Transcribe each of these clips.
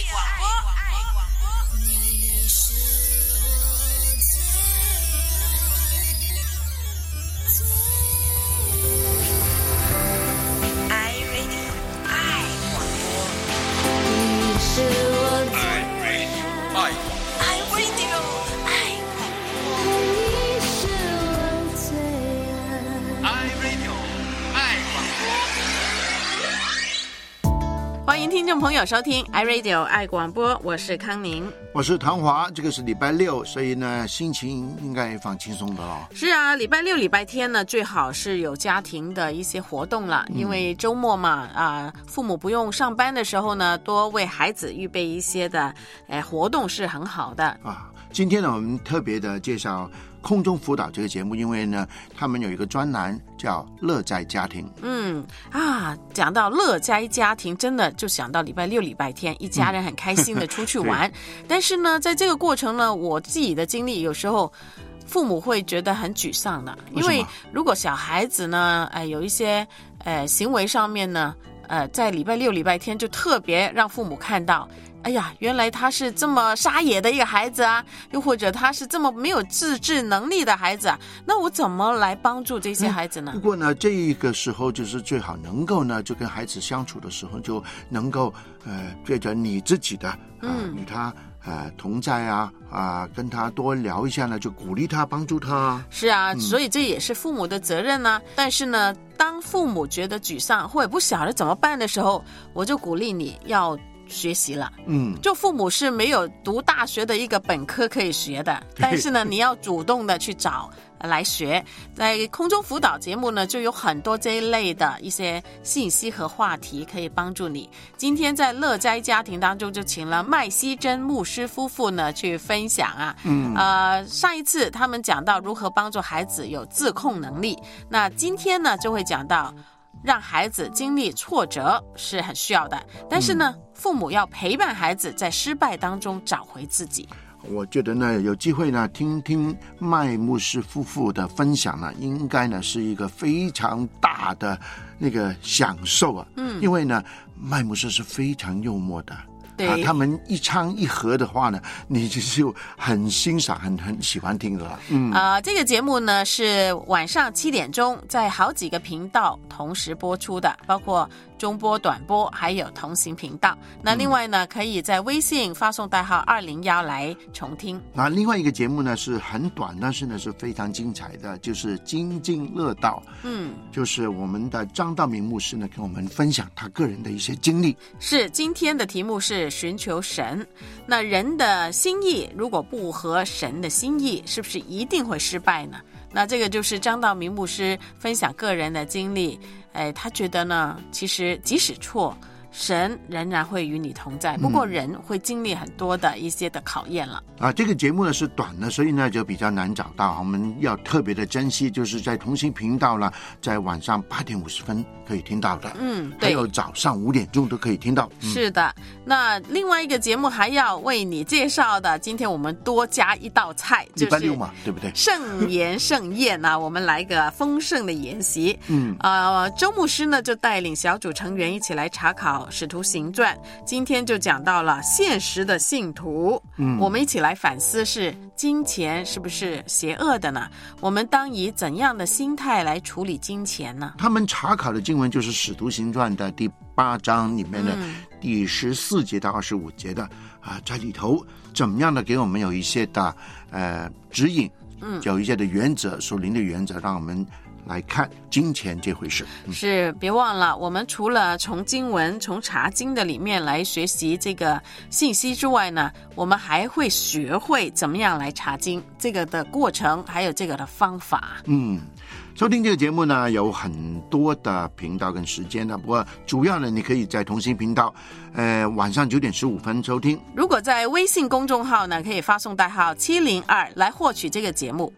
欢迎听众朋友收听 iRadio 爱广播，我是康宁， 我是唐华。这个是礼拜六，所以呢心情应该放轻松的哦。 是啊，礼拜六礼拜天呢最好是有家庭的一些活动了，因为周末嘛父母不用上班的时候呢，多为孩子预备一些的活动是很好的啊。今天呢我们特别的介绍空中辅导这个节目，因为呢他们有一个专栏叫乐在家庭。 讲到乐在家庭，真的就想到礼拜六礼拜天一家人很开心的出去玩但是呢在这个过程呢，我自己的经历有时候父母会觉得很沮丧的，因为如果小孩子呢有一些行为上面呢在礼拜六礼拜天就特别让父母看到，哎呀，原来他是这么撒野的一个孩子啊，又或者他是这么没有自制能力的孩子啊，那我怎么来帮助这些孩子呢？ 不过呢这个时候就是最好能够呢就跟孩子相处的时候，就能够对着你自己的与他同在跟他多聊一下呢，就鼓励他帮助他。是啊，所以这也是父母的责任呢。但是呢当父母觉得沮丧或者不晓得怎么办的时候，我就鼓励你要学习了。就父母是没有读大学的一个本科可以学的，但是呢你要主动的去找来学。在空中辅导节目呢就有很多这一类的一些信息和话题可以帮助你。今天在乐在家庭当中就请了麦希珍牧师夫妇呢去分享上一次他们讲到如何帮助孩子有自控能力，那今天呢就会讲到让孩子经历挫折是很需要的，但是呢父母要陪伴孩子在失败当中找回自己。 我觉得呢有机会呢听听麦牧师夫妇的分享呢，应该呢是一个非常大的那个享受啊。因为呢麦牧师是非常幽默的，对他们一唱一和的话呢，你就很欣赏很喜欢听的了。 这个节目呢是晚上7点钟在好几个频道同时播出的，包括中波、短波还有同行频道。那另外呢可以在微信发送代号201来重听。 那另外一个节目呢是很短，但是呢是非常精彩的，就是津津乐道。就是我们的张道明牧师呢跟我们分享他个人的一些经历。是， 今天的题目是寻求神。那人的心意如果不合神的心意，是不是一定会失败呢？那这个就是张道明牧师分享个人的经历。他觉得呢其实即使错，神仍然会与你同在，不过人会经历很多的一些的考验了。 这个节目呢是短的，所以呢就比较难找到，我们要特别的珍惜，就是在同行频道呢在晚上8点50分可以听到的。还有早上5点钟都可以听到。 是的。那另外一个节目还要为你介绍的，今天我们多加一道菜，就是礼拜六嘛，对不对？ 盛言盛宴啊，我们来个丰盛的筵席。周牧师呢就带领小组成员一起来查考使徒行传，今天就讲到了现实的信徒。我们一起来反思，是金钱是不是邪恶的呢？我们当以怎样的心态来处理金钱呢？ 他们查考的经文就是使徒行传的第8章里面的第14节到25节的在里头怎么样的给我们有一些的指引，有一些的原则，属灵的原则，让我们来看金钱这回事。 是，别忘了我们除了从经文从查经的里面来学习这个信息之外呢，我们还会学会怎么样来查经，这个的过程还有这个的方法。 收听这个节目呢有很多的频道跟时间的，不过主要呢你可以在同心频道晚上9点15分收听。 如果在微信公众号呢可以发送代号702来获取这个节目。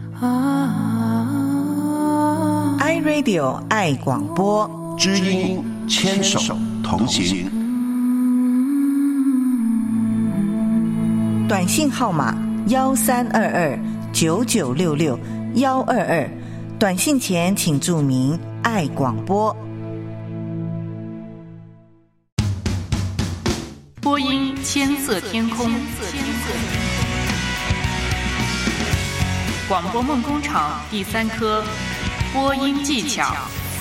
iRadio 爱广播， 知音牵手同行。 短信号码13229966-122，短信前请注明爱广播。 播音千色天空，广播梦工厂第3科播音技巧。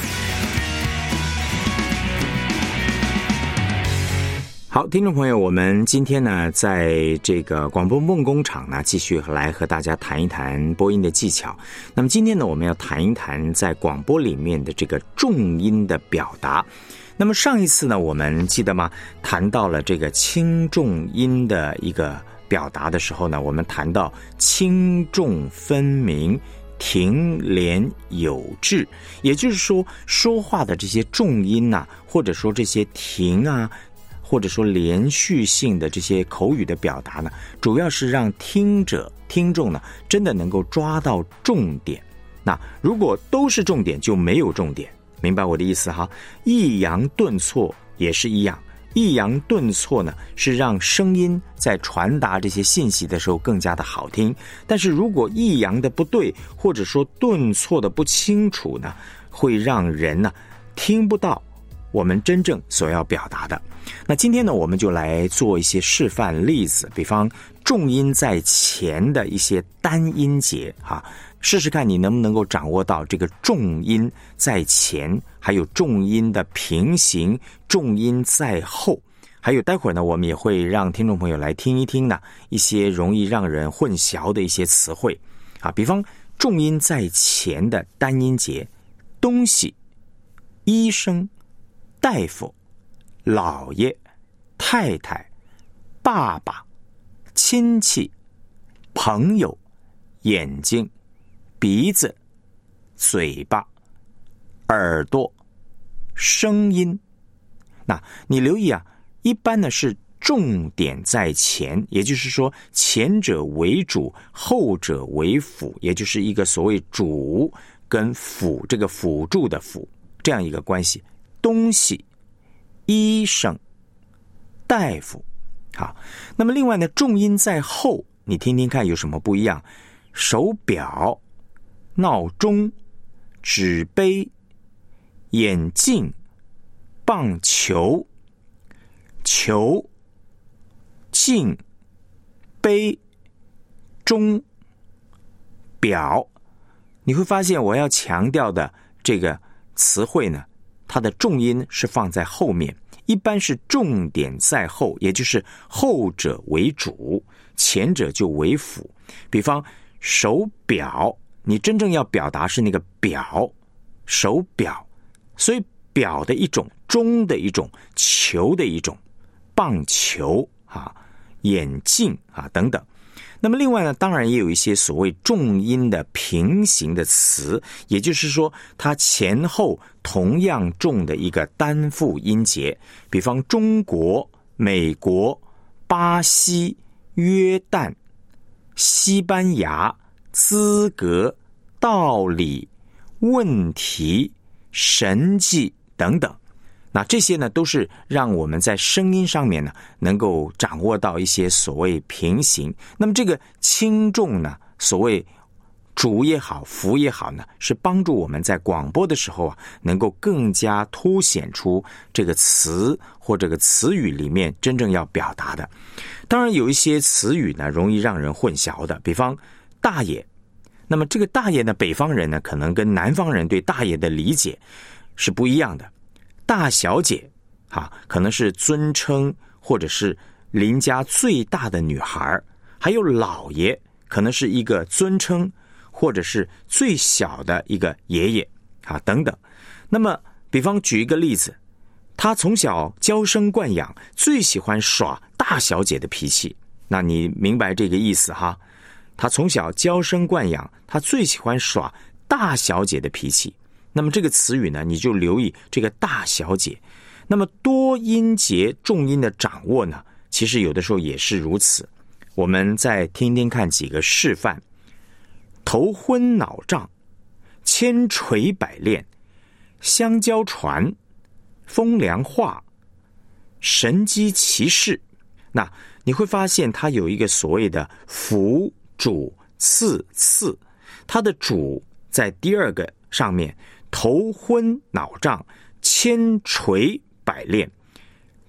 好，听众朋友，我们今天呢，在这个广播梦工厂呢，继续来和大家谈一谈播音的技巧。那么今天呢，我们要谈一谈在广播里面的这个重音的表达。那么上一次呢，我们记得吗？谈到了这个轻重音的一个表达的时候呢，我们谈到轻重分明，停连有致，也就是说，说话的这些重音啊，或者说这些停啊，或者说连续性的这些口语的表达呢，主要是让听众呢，真的能够抓到重点。那如果都是重点，就没有重点。明白我的意思哈？抑扬顿挫也是一样，抑扬顿挫呢，是让声音在传达这些信息的时候更加的好听。但是如果抑扬的不对，或者说顿挫的不清楚呢，会让人呢听不到我们真正所要表达的。那今天呢，我们就来做一些示范例子，比方重音在前的一些单音节哈。试试看你能不能够掌握到这个重音在前，还有重音的平行，重音在后。还有待会儿呢，我们也会让听众朋友来听一听呢一些容易让人混淆的一些词汇啊，比方重音在前的单音节，东西、医生、大夫、老爷、太太、爸爸、亲戚、朋友、眼睛、鼻子、嘴巴、耳朵、声音。那你留意啊，一般呢是重点在前，也就是说前者为主，后者为辅，也就是一个所谓主跟辅，这个辅助的辅这样一个关系。东西、医生、大夫。好，那么另外呢，重音在后，你听听看有什么不一样？手表、闹钟、纸杯、眼镜、棒球、球、镜、杯、钟、表。你会发现我要强调的这个词汇呢，它的重音是放在后面，一般是重点在后，也就是后者为主，前者就为辅。比方手表，你真正要表达是那个表，手表，所以表的一种，钟的一种，球的一种，棒球啊，眼镜啊等等。那么另外呢，当然也有一些所谓重音的平行的词，也就是说它前后同样重的一个单复音节，比方中国、美国、巴西、约旦、西班牙、资格、道理、问题、神迹等等。那这些呢，都是让我们在声音上面呢，能够掌握到一些所谓平行。那么这个轻重呢，所谓主也好，辅也好呢，是帮助我们在广播的时候啊，能够更加凸显出这个词或这个词语里面真正要表达的。当然有一些词语呢，容易让人混淆的，比方大爷。那么这个大爷呢，北方人呢，可能跟南方人对大爷的理解是不一样的。大小姐可能是尊称或者是邻家最大的女孩，还有老爷可能是一个尊称或者是最小的一个爷爷等等。那么比方举一个例子，他从小娇生惯养，最喜欢耍大小姐的脾气。那你明白这个意思哈？他从小娇生惯养，他最喜欢耍大小姐的脾气。那么这个词语呢，你就留意这个大小姐。那么多音节重音的掌握呢，其实有的时候也是如此。我们再听听看几个示范：头昏脑胀、千锤百炼、香蕉船、风凉话、神机骑士。那你会发现它有一个所谓的辅、主、次、它的主在第二个上面，头昏脑胀、千锤百炼，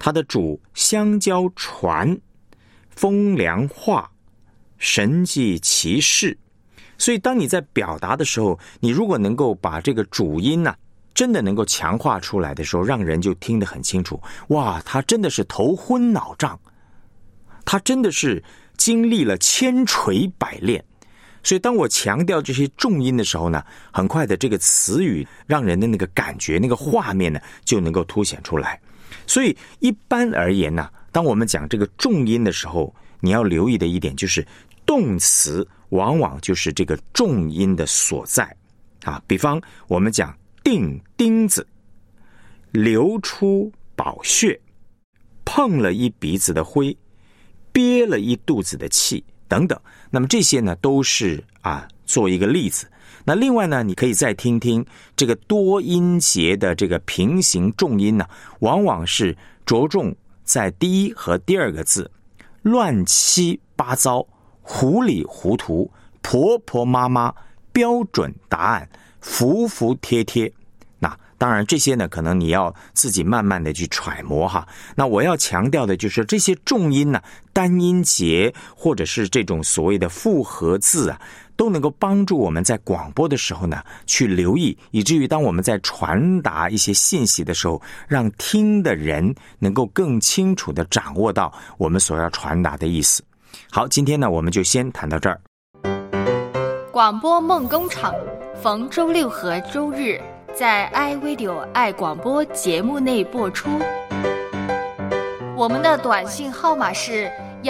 它的主香蕉传，风凉话，神迹奇事。所以当你在表达的时候，你如果能够把这个主音真的能够强化出来的时候，让人就听得很清楚。哇，他真的是头昏脑胀，他真的是经历了千锤百炼。所以当我强调这些重音的时候呢，很快的这个词语让人的那个感觉，那个画面呢就能够凸显出来。所以一般而言呢，当我们讲这个重音的时候，你要留意的一点就是动词往往就是这个重音的所在比方我们讲钉钉子，流出宝血，碰了一鼻子的灰，憋了一肚子的气等等。那么这些呢都是做一个例子。那另外呢，你可以再听听这个多音节的这个平行重音往往是着重在第一和第二个字，乱七八糟，糊里糊涂，婆婆妈妈，标准答案，服服帖帖。那当然这些呢可能你要自己慢慢的去揣摩那我要强调的就是这些重音单音节或者是这种所谓的复合字都能够帮助我们在广播的时候呢去留意，以至于当我们在传达一些信息的时候，让听的人能够更清楚的掌握到我们所要传达的意思。好，今天呢我们就先谈到这儿。 广播梦工厂逢周六和周日在 iRadio 爱广播节目内播出。我们的短信号码是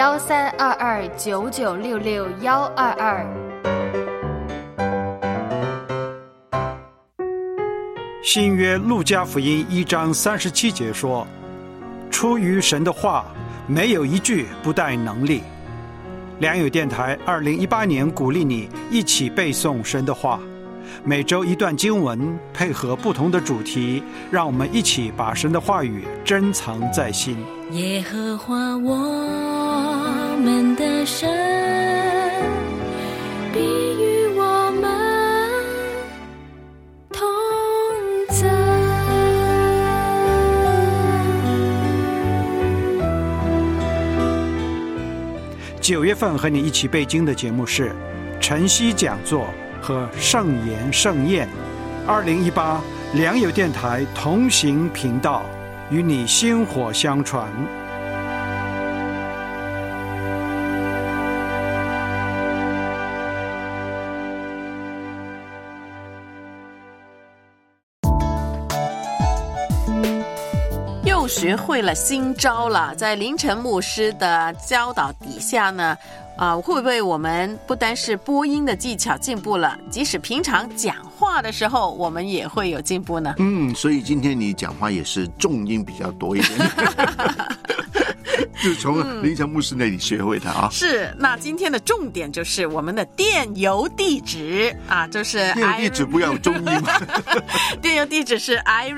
132299662122。 新约路加福音1章37节说，出于神的话没有一句不带能力。良友电台2018年鼓励你一起背诵神的话，每周一段经文，配合不同的主题，让我们一起把神的话语珍藏在心。 耶和华我们的神必与我们同在。 9月份和你一起背经的节目是晨曦讲座和圣言盛宴。2018良友电台同行频道，与你薪火相传。 又学会了新招了，在凌晨牧师的教导底下呢会不会我们不单是播音的技巧进步了，即使平常讲话的时候我们也会有进步呢？ 所以今天你讲话也是重音比较多一点就从凌晨牧师那里学会的是，那今天的重点就是我们的电邮地址就是电邮地址不要有重音电邮地址是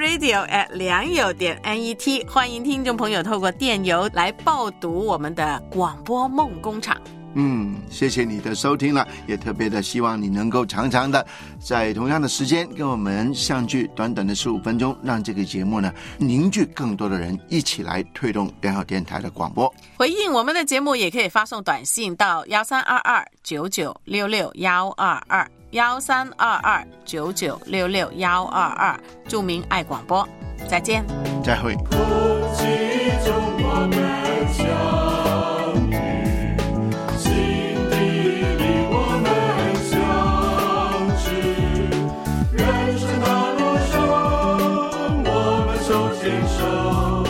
iRadio@良友.net， 欢迎听众朋友透过电邮来报读我们的广播梦工厂。 谢谢你的收听了，也特别的希望你能够常常的在同样的时间跟我们相聚，短短的15分钟，让这个节目呢凝聚更多的人一起来推动良好电台的广播。 回应我们的节目也可以发送短信到132299662122 132299662122，注明爱广播。再见， 再会。 人生的路上，我们手牵手。